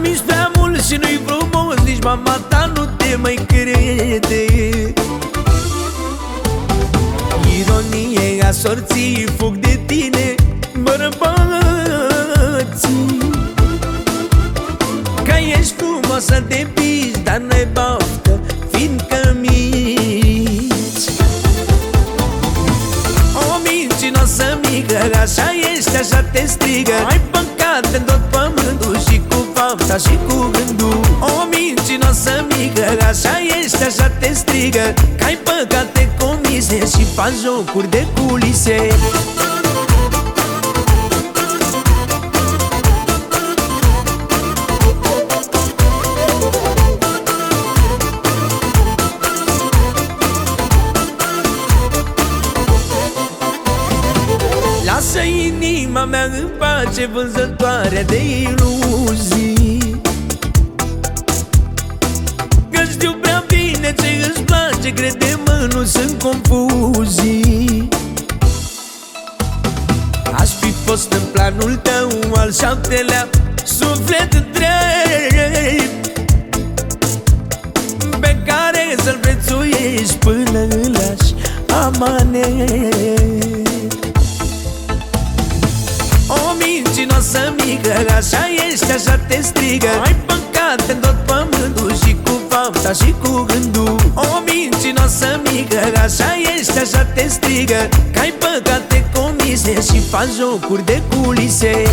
miști prea mult și nu-i frumos, nici mama ta nu te mai crede. Ironie a sorții, fug de tine, bărbații. Că ești frumoasă de bici, dar n-ai baftă, fiindcă mici. O mincinoasă mică, așa ești, așa te strigă. Ai păcat în tot pământul și cu fapta și cu gândul. O mincinoasă mică, așa ești, așa te strigă. Că ai păcate comise și faci jocuri de culise. Lasă inima mea în pace, vânzătoare de iluzii. Că știu prea bine ce îți place, crede-mă, nu sunt confuzii. Aș fi fost în planul tău al 7-lea suflet drept, pe care să-l prețuiești până îl lași amanet. O mincinoasă mică, așa ești, așa te strigă. Ai păcat în tot pământul și cu fapta și cu gândul. O mincinoasă mică, așa ești, așa te strigă. Că ai păcate comise și faci jocuri de culise.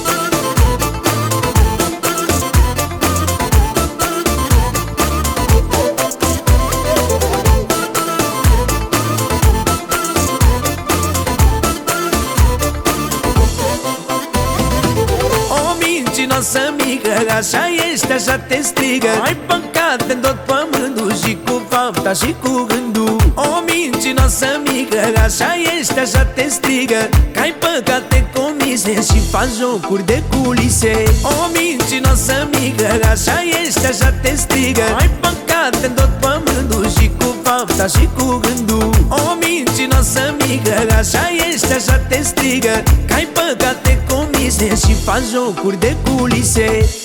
Mincinoasă mică, așa ești, așa te strigă. Ai păcat în tot pământul și cu fapta și cu gândul. O mincinoasă mică, așa ești, așa te strigă. Că ai păcate comise și faci jocuri de culise. O mincinoasă mică, așa ești, așa te strigă. Ai păcat în tot pământul și cu fapta și cu gândul. O mincinoasă mică, așa ești, așa te strigă. Că ai păcate comise și faci jocuri de culise.